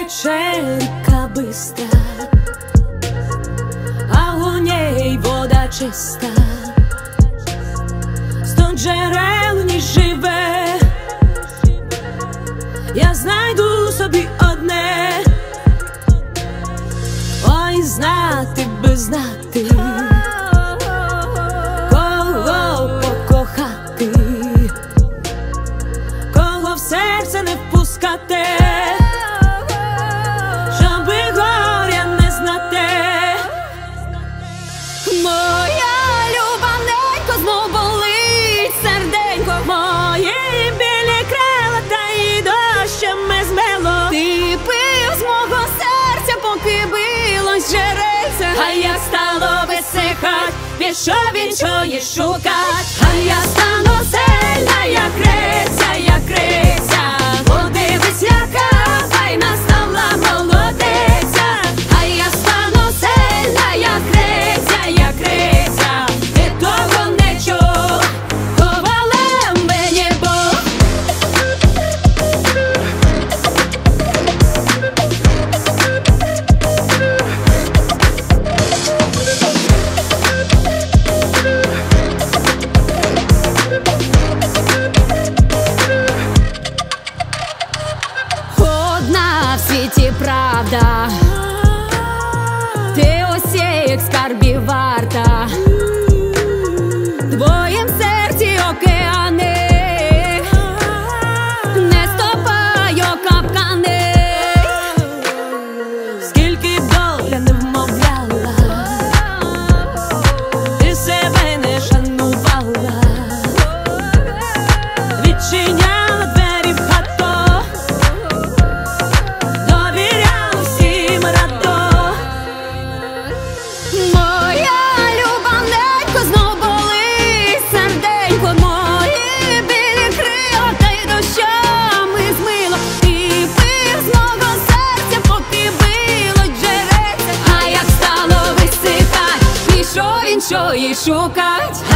Тече ріка бистра, а у ній вода чиста, сто джерел ніж живе. Я знайду собі одне, ой, знати би знати, кого покохати, кого в серце не впускати, щоби горя не знати. Моя люба ненько, знов болить серденько, мої білі крила та й дощами змело. Ти пив з мого серця, поки билось джерельце, а я стало висихать, пішов він чої шукать. А я стану сильна, як криця, як криця, подивись, яка файна стала молодиця. А я стану сильна, як криця, як криця, ти того не чув, ховала мені Бог. Одна в світі правда, ти усіх скарбів варта, в твоїм серці океани, не стопаю капкани. Скільки б доля не вмовляла, ти себе не шанувала, відчиняла двері в хату, довіряла всім радо. Моя люба ненько, знов болить серденько, мої білі крила та й дощами змило. Ти пив з мого серця, поки било джерельце, а як стало висихать, пішов він чої шукать.